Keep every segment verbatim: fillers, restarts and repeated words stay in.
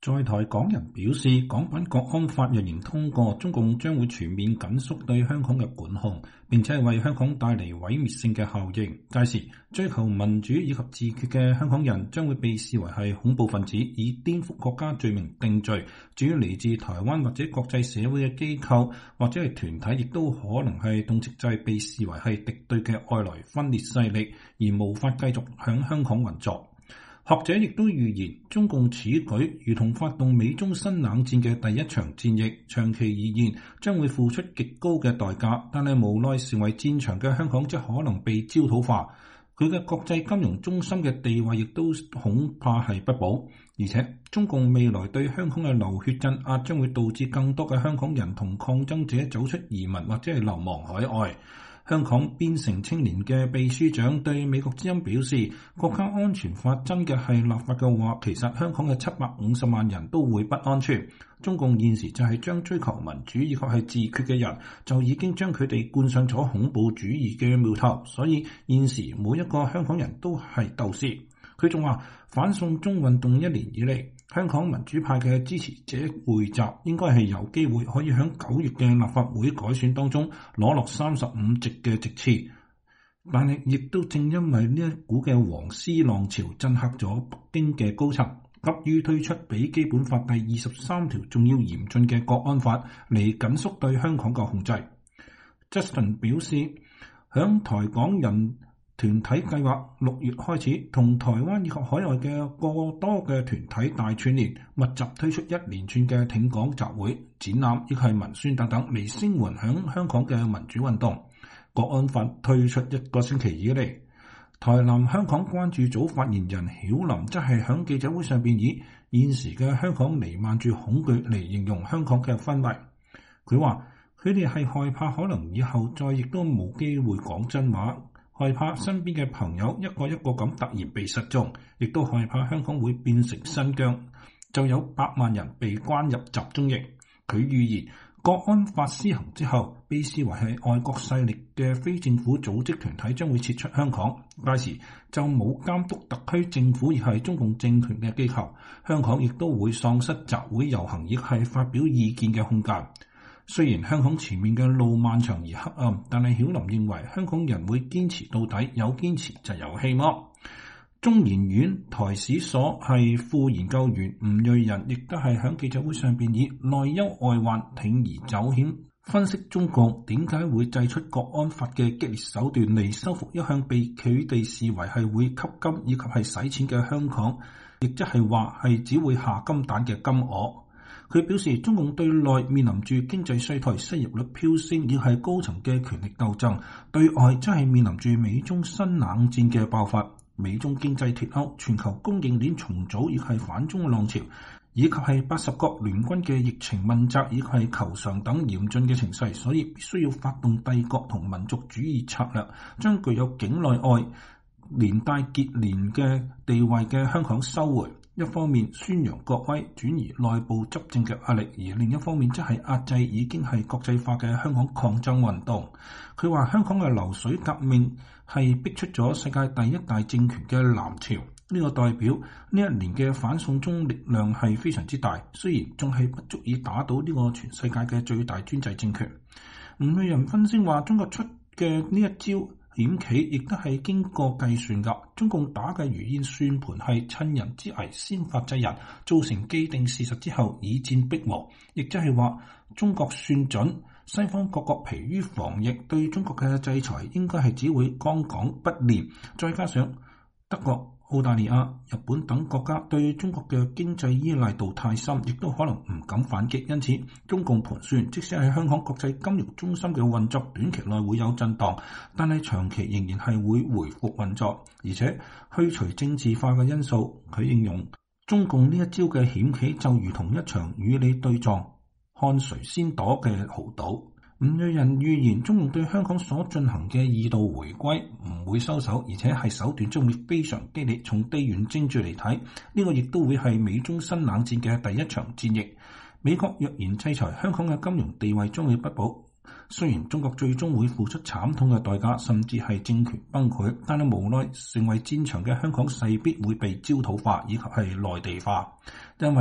在台港人表示，港版國安法若然通過，中共將會全面緊縮對香港嘅管控，並且為香港帶嚟毀滅性嘅效應。屆時，追求民主以及自決嘅香港人將會被視為係恐怖分子，以顛覆國家罪名定罪。至於嚟自台灣或者國際社會嘅機構或者係團體，亦都可能係動輒就係被視為係敵對嘅外來分裂勢力，而無法繼續響香港運作。學者亦都預言，中共此舉如同發動美中新冷戰嘅第一場戰役，長期而言將會付出極高嘅代價，但係無奈成為戰場嘅香港則可能被焦土化，佢嘅國際金融中心嘅地位亦都恐怕係不保，而且中共未來對香港嘅流血鎮壓將會導致更多嘅香港人同抗爭者走出移民或者係流亡海外。香港邊城青年嘅秘書長對美國之音表示，國家安全法真嘅係立法嘅話，其實香港嘅七百五十萬人都會不安全。中共現時就係將追求民主以及係自決嘅人，就已經將佢哋冠上咗恐怖主義嘅苗頭，所以現時每一個香港人都係鬥士。佢仲話，反送中運動一年以嚟，香港民主派嘅支持者匯集，應該係有機會可以喺九月嘅立法會改選當中攞落三十五席嘅席次。但係亦都正因為呢一股嘅黃絲浪潮震嚇咗北京嘅高層，急於推出比基本法第二十三條仲要嚴峻嘅國安法嚟緊縮對香港嘅控制。Justin 表示，響台港人團體計劃六月開始同台灣以及海外嘅過多嘅團體大串聯，密集推出一連串嘅挺港集會、展覽以及文宣等等嚟聲援響香港嘅民主運動。國安法推出一個星期以嚟，台南香港關注組發言人曉琳則係響記者會上邊以現時嘅香港彌漫住恐懼嚟形容香港嘅氛圍。佢話佢哋係害怕可能以後再亦都冇機會講真話，害怕身邊嘅朋友一個一個咁突然被失蹤，亦都害怕香港會變成新疆，就有百萬人被關入集中營。佢預言國安法施行之後，被視為係外國勢力嘅非政府組織團體將會撤出香港，屆時就冇監督特區政府而係中共政權嘅機構，香港亦都會喪失集會遊行亦係發表意見嘅空間。雖然香港前面嘅路漫長而黑暗，但係曉琳認為香港人會堅持到底，有堅持就有希望。中研院台史所係副研究員吳瑞仁亦都係喺記者會上邊以內憂外患、鋌而走險分析中共點解會祭出國安法嘅激烈手段嚟收復一向被佢哋視為係會吸金以及係使錢嘅香港，亦即係話係只會下金蛋嘅金鵝。佢表示，中共對內面臨住經濟衰退、失業率飆升，亦係高層嘅權力鬥爭；對外則係面臨住美中新冷戰嘅爆發、美中經濟脫鈎、全球供應鏈重組，亦係反中浪潮，以及係八十國聯軍嘅疫情問責，以及係求償等嚴峻嘅情勢，所以必須要發動帝國同民族主義策略，將具有境內外連帶結連嘅地位嘅香港收回。一方面宣揚國威，轉移內部執政嘅壓力，而另一方面則係壓制已經係國際化嘅香港抗爭運動。佢話香港嘅流水革命係逼出咗世界第一大政權嘅藍潮，呢、這個代表呢一年嘅反送中力量係非常之大，雖然仲係不足以打倒呢個全世界嘅最大專制政權。吳瑞仁分析話，中國出嘅呢一招險棋亦都係經過計算㗎，中共打嘅如意算盤係趁人之危先發制人，造成既定事實之後以戰逼和，亦即係話中國算準，西方各國疲於防疫，對中國嘅制裁應該係只會剛講不練，再加上德國、澳大利亞、日本等國家對中國嘅經濟依賴度太深，亦都可能唔敢反擊，因此中共盤算，即使喺香港國際金融中心嘅運作短期內會有震盪，但係長期仍然係會回復運作，而且去除政治化嘅因素。佢形容中共呢一招嘅險棋就如同一場與你對撞，看誰先躲嘅豪賭。吳瑞仁預言，中共對香港所進行嘅二度回歸唔會收手，而且係手段將會非常激烈。從地緣政治嚟睇，呢個亦都會係美中新冷戰嘅第一場戰役。美國若然制裁香港嘅金融地位將會不保，雖然中國最終會付出慘痛嘅代價，甚至係政權崩潰，但係無奈成為戰場嘅香港勢必會被焦土化以及係內地化，因為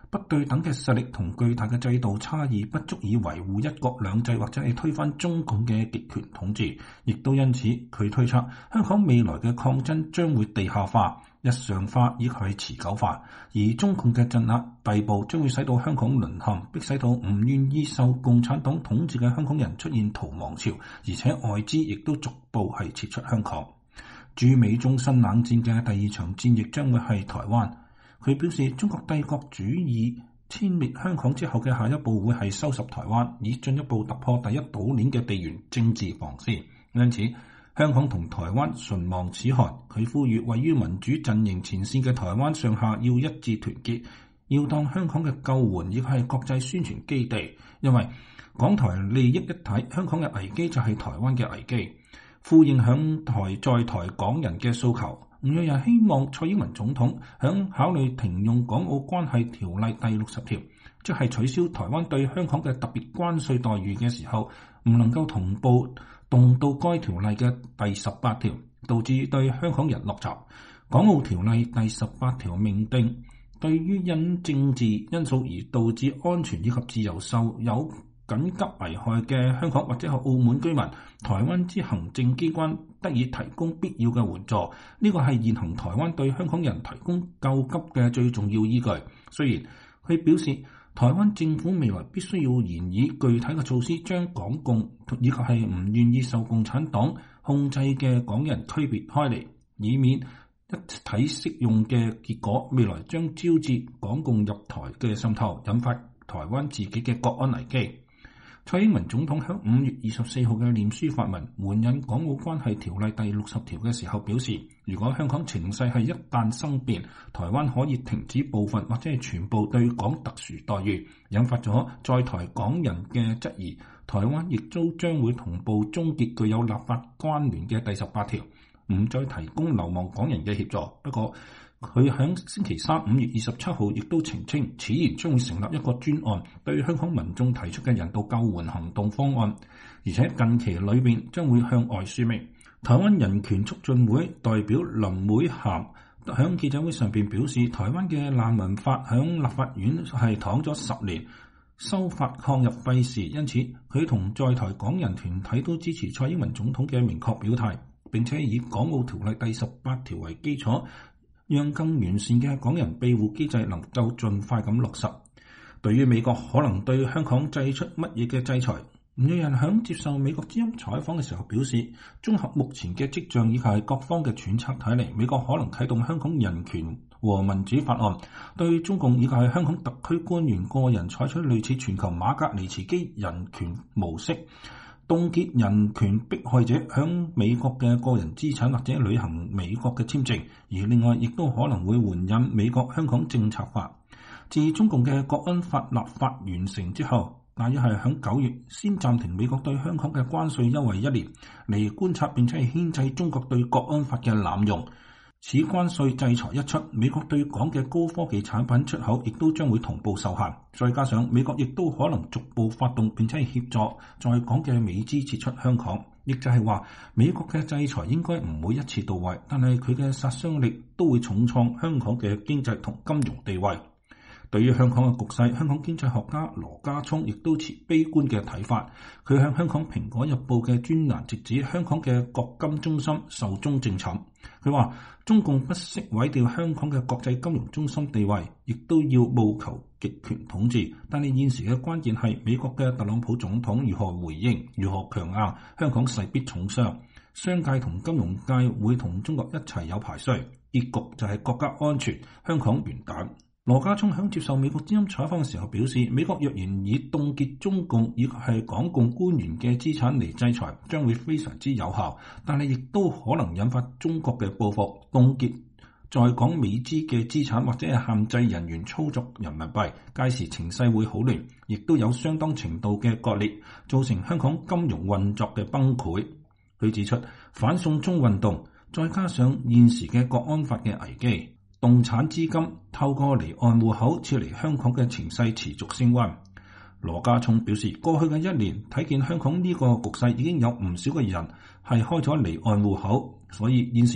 不對等嘅實力同巨大嘅制度差異不足以維護一國兩制或者係推翻中共嘅極權統治，亦都因此佢推測香港未來嘅抗爭將會地下化、日常化以及係持久化，而中共嘅鎮壓逮捕將會使到香港淪陷，迫使到唔願意受共產黨統治嘅香港人出現逃亡潮，而且外資亦都逐步係撤出香港。駐美中新冷戰嘅第二場戰役將會係台灣。佢表示，中國帝國主義殲滅香港之後嘅下一步會係收拾台灣，以進一步突破第一島鏈嘅地緣政治防線。因此，香港同台灣唇亡齒寒。佢呼籲位於民主陣營前線嘅台灣上下要一致團結，要當香港嘅救援，亦係國際宣傳基地。因為港台利益一體，香港嘅危機就係台灣嘅危機。呼應響台在台港人嘅訴求。吳銳人希望蔡英文總統響考慮停用港澳關係條例第六十條，即係取消台灣對香港嘅特別關稅待遇嘅時候，唔能夠同步動到該條例嘅第十八條，導致對香港人落閘。港澳條例第十八條明定，對於因政治因素而導致安全以及自由受有緊急危害嘅香港或者係澳門居民，台灣之行政機關得以提供必要嘅援助。呢個係現行台灣對香港人提供救急嘅最重要依據。雖然佢表示，台灣政府未來必須要研擬具體嘅措施，將港共以及係唔願意受共產黨控制嘅港人區別開嚟，以免一體適用嘅結果，未來將招致港共入台嘅滲透，引發台灣自己嘅國安危機。蔡英文總統喺五月二十四號嘅臉書發文援引港澳關係條例第六十條嘅時候表示，如果香港情勢係一旦生變，台灣可以停止部分或者係全部對港特殊待遇，引發咗在台港人嘅質疑。台灣亦都將會同步終結具有立法關聯嘅第十八條，唔再提供流亡港人嘅協助。不過，佢喺星期三五月二十七號亦都澄清，此言將會成立一個專案，對香港民眾提出嘅人道救援行動方案，而且近期裏邊將會向外説明。台灣人權促進會代表林美涵喺記者會上邊表示，台灣嘅難民法喺立法院係躺咗十年，修法抗日費時，因此佢同在台港人團體都支持蔡英文總統嘅明確表態，並且以港澳條例第十八條為基礎，讓更完善嘅港人庇護機制能夠盡快咁落實。對於美國可能對香港祭出乜嘢嘅制裁，吳銳人響接受美國之音採訪嘅時候表示，綜合目前嘅跡象以及係各方嘅揣測睇嚟，美國可能啟動香港人權和民主法案，對中共以及係香港特區官員個人採取類似全球馬格尼茨基人權模式，凍結人權迫害者響美國嘅個人資產或者履行美國嘅簽證，而另外亦都可能會援引美國香港政策法。自中共嘅國安法立法完成之後，大約係響九月先暫停美國對香港嘅關稅優惠一年，嚟觀察並且係牽制中國對國安法嘅濫用。此關稅制裁一出，美國對港嘅高科技產品出口亦都將會同步受限。再加上美國亦都可能逐步發動並且係協助在港嘅美資撤出香港，亦就係話美國嘅制裁應該唔會一次到位，但係佢嘅殺傷力都會重創香港嘅經濟同金融地位。對於香港嘅局勢，香港經濟學家羅家聰亦都持悲觀嘅睇法。佢向香港《蘋果日報》嘅專欄直指香港嘅國金中心壽終正寢。佢話中共不惜毀掉香港嘅國際金融中心地位，亦都要務求極權統治。但係現時嘅關鍵係美國嘅特朗普總統如何回應，如何強硬，香港勢必重傷。商界同金融界會同中國一齊有排衰，結局就係國家安全，香港完蛋。羅家聰響接受美國之音採訪嘅時候表示，美國若然以凍結中共以及係港共官員嘅資產嚟制裁，將會非常之有效，但係亦都可能引發中國嘅報復，凍結在港美資嘅資產或者係限制人員操作人民幣，屆時情勢會好亂，亦都有相當程度嘅割裂，造成香港金融運作嘅崩潰。佢指出，反送中運動再加上現時嘅國安法嘅危機，動產資金透過離岸戶口撤離香港嘅情勢持續升溫。羅家聰表示，過去嘅一年睇見香港呢個局勢已經有唔少嘅人係開咗離岸戶口，所以現時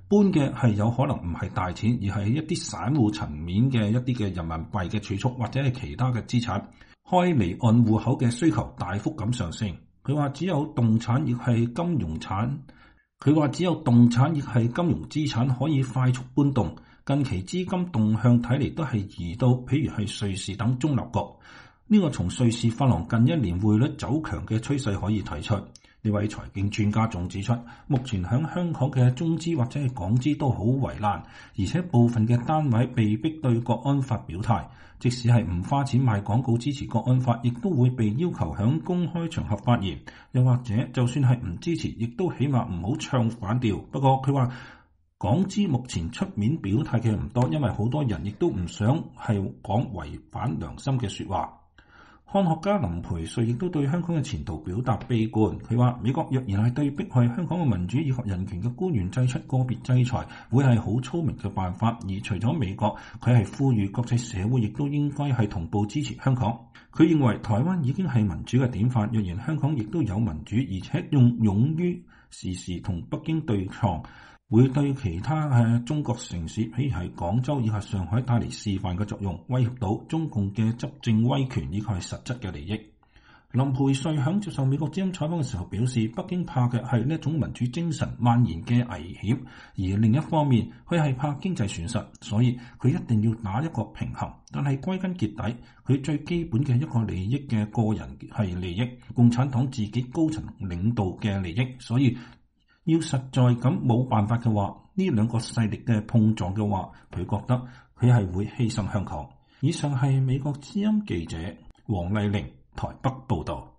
搬嘅係有可能唔係大錢，而係一啲散戶層面嘅一啲嘅人民幣嘅儲蓄或者係其他嘅資產。開離岸戶口嘅需求大幅咁上升。佢話只有動產亦係金融產，佢話只有動產亦係金融資產可以快速搬動。近期資金動向睇嚟都係移到，譬如係瑞士等中立國。呢、這個從瑞士法郎近一年匯率走強嘅趨勢可以睇出。呢位財經專家仲指出，目前喺香港嘅中資或者係港資都好為難，而且部分嘅單位被逼對國安法表態，即使係唔花錢賣廣告支持國安法，亦都會被要求喺公開場合發言，又或者就算係唔支持，亦都起碼唔好唱反調。不過佢話港資目前出面表態嘅唔多，因為好多人亦都唔想係講違反良心嘅說話。漢學家林培瑞亦都對香港嘅前途表達悲觀，佢話美國若然係對迫害香港嘅民主以及人權嘅官員祭出個別制裁，會係好聰明嘅辦法。而除咗美國，佢係呼籲國際社會亦都應該係同步支持香港。佢認為台灣已經係民主嘅典範，若然香港亦都有民主，而且用勇於時時同北京對抗，會對其他嘅中國城市，譬如係廣州以及上海帶嚟示範嘅作用，威脅到中共嘅執政威權以及係實質嘅利益。林培瑞響接受美國之音採訪嘅時候表示，北京怕嘅係呢一種民主精神蔓延嘅危險，而另一方面佢係怕經濟損失，所以佢一定要打一個平衡。但係歸根結底，佢最基本嘅一個利益嘅個人係利益，共產黨自己高層領導嘅利益，所以要實在咁冇辦法嘅話，呢兩個勢力嘅碰撞嘅話，佢覺得佢係會犧牲香港。以上係美國之音記者黃麗玲台北報道。